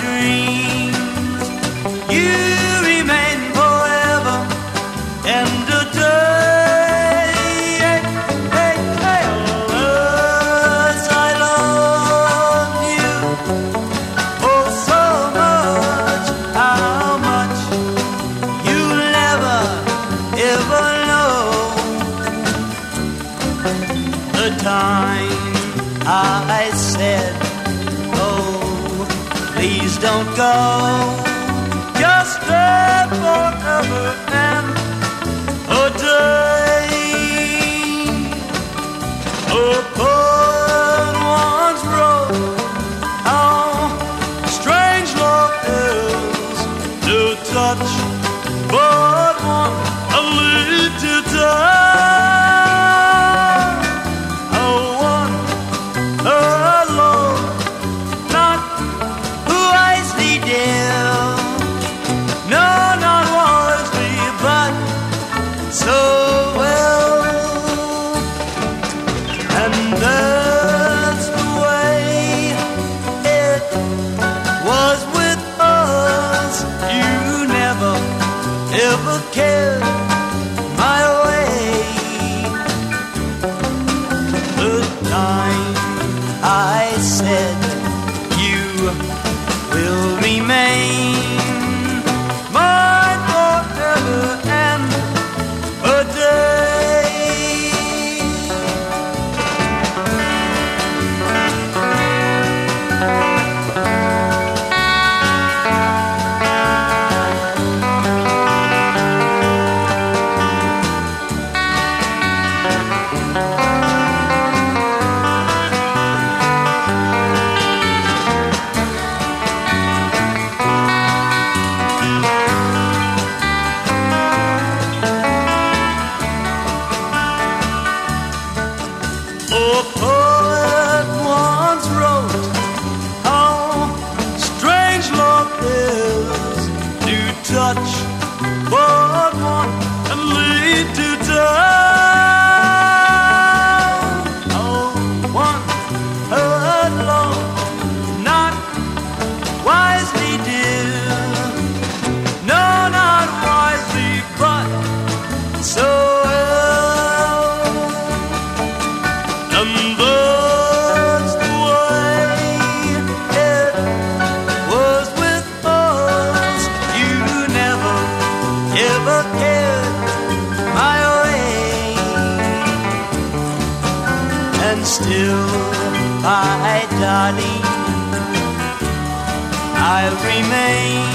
dreams. You remain forever and a day. Hey, hey, yes, I love you. Oh, so much, how much you'll never, ever know. The time I said, oh, please don't go, just stay forever and a day. A poet once wrote how strange love is to touch but one, a little time. Oh, one alone, not wisely, dear. No, not wisely, but so well. And that's the way it was with us. You never, ever cared my way. The time I said you will remain mine forever and a day. A poet once wrote how strange love is to touch but one and lead to die. Oh, one heard love, not wisely, dear. No, not wisely, but so and that's the way it was with us. You never, ever cared my way. And still, my darling, I'll remain